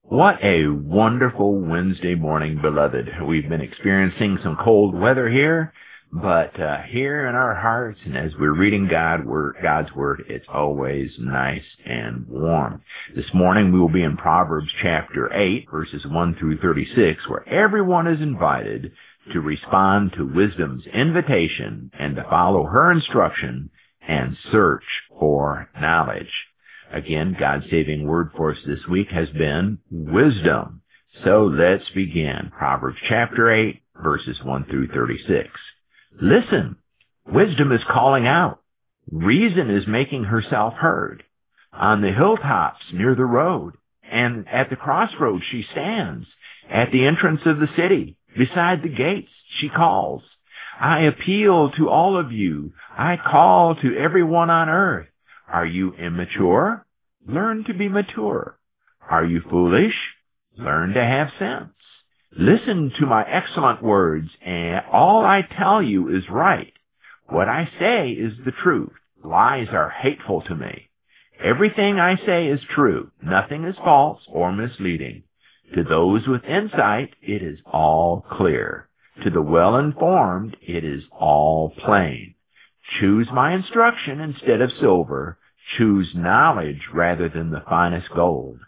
What a wonderful Wednesday morning, beloved. We've been experiencing some cold weather here, but here in our hearts, and as we're reading God's Word, it's always nice and warm. This morning we will be in Proverbs chapter 8, verses 1 through 36, where everyone is invited to respond to wisdom's invitation and to follow her instruction and search for knowledge. Again, God's saving word for us this week has been wisdom. So let's begin. Proverbs chapter 8, verses 1 through 36. Listen, wisdom is calling out. Reason is making herself heard. On the hilltops near the road and at the crossroads she stands. At the entrance of the city, beside the gates, she calls. I appeal to all of you. I call to everyone on earth. Are you immature? Learn to be mature. Are you foolish? Learn to have sense. Listen to my excellent words, and all I tell you is right. What I say is the truth. Lies are hateful to me. Everything I say is true. Nothing is false or misleading. To those with insight, it is all clear. To the well-informed, it is all plain. Choose my instruction instead of silver. Choose knowledge rather than the finest gold.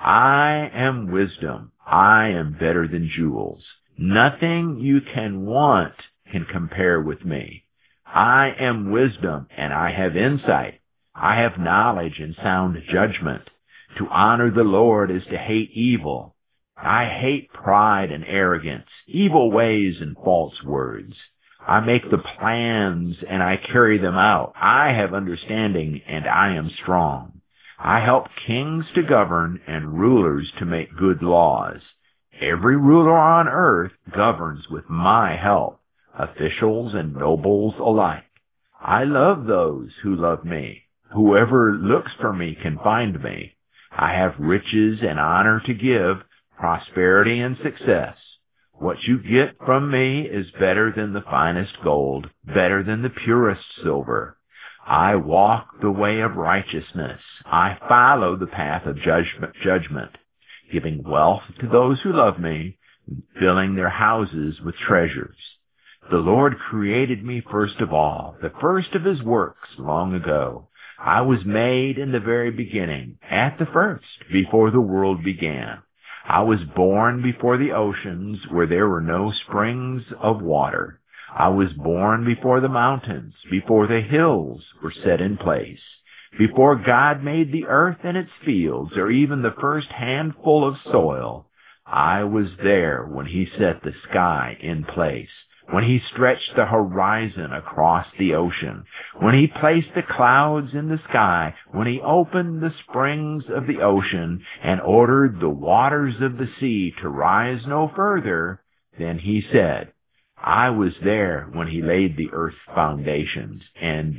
I am wisdom. I am better than jewels. Nothing you can want can compare with me. I am wisdom, and I have insight. I have knowledge and sound judgment. To honor the Lord is to hate evil. I hate pride and arrogance, evil ways and false words. I make the plans and I carry them out. I have understanding and I am strong. I help kings to govern and rulers to make good laws. Every ruler on earth governs with my help, officials and nobles alike. I love those who love me. Whoever looks for me can find me. I have riches and honor to give, prosperity and success. What you get from me is better than the finest gold, better than the purest silver. I walk the way of righteousness. I follow the path of judgment, giving wealth to those who love me, filling their houses with treasures. The Lord created me first of all, the first of his works long ago. I was made in the very beginning, at the first, before the world began. I was born before the oceans where there were no springs of water. I was born before the mountains, before the hills were set in place, before God made the earth and its fields, or even the first handful of soil. I was there when he set the sky in place, when he stretched the horizon across the ocean, when he placed the clouds in the sky, when he opened the springs of the ocean and ordered the waters of the sea to rise no further. Then he said, I was there when he laid the earth's foundations, and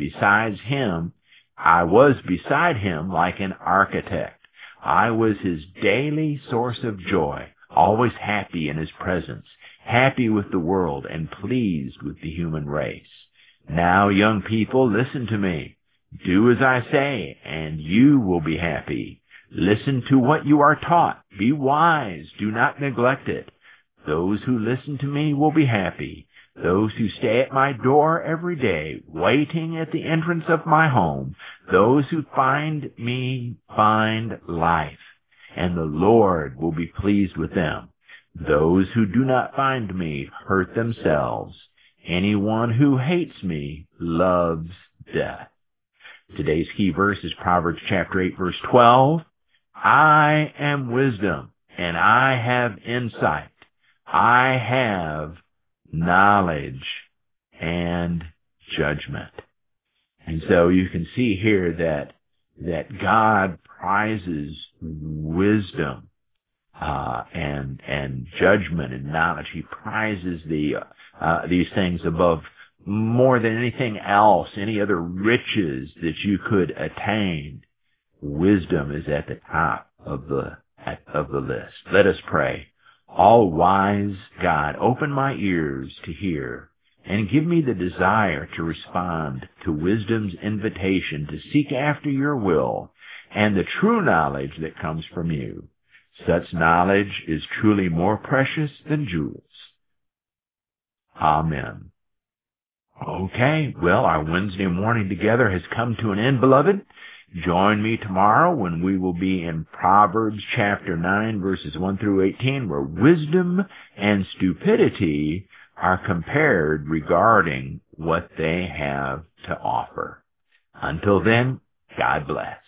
I was beside him like an architect. I was his daily source of joy, always happy in his presence, happy with the world and pleased with the human race. Now, young people, listen to me. Do as I say, and you will be happy. Listen to what you are taught. Be wise. Do not neglect it. Those who listen to me will be happy. Those who stay at my door every day, waiting at the entrance of my home, those who find me find life, and the Lord will be pleased with them. Those who do not find me hurt themselves. Anyone who hates me loves death. Today's key verse is Proverbs chapter 8, verse 12. I am wisdom, and I have insight. I have knowledge and judgment. And so you can see here that God prizes wisdom and judgment and knowledge. He prizes these things above more than anything else, any other riches that you could attain. Wisdom is at the top of the list. Let us pray. All-wise God, open my ears to hear and give me the desire to respond to wisdom's invitation to seek after your will and the true knowledge that comes from you. Such knowledge is truly more precious than jewels. Amen. Okay, well, our Wednesday morning together has come to an end, beloved. Join me tomorrow when we will be in Proverbs chapter 9, verses 1 through 18, where wisdom and stupidity are compared regarding what they have to offer. Until then, God bless.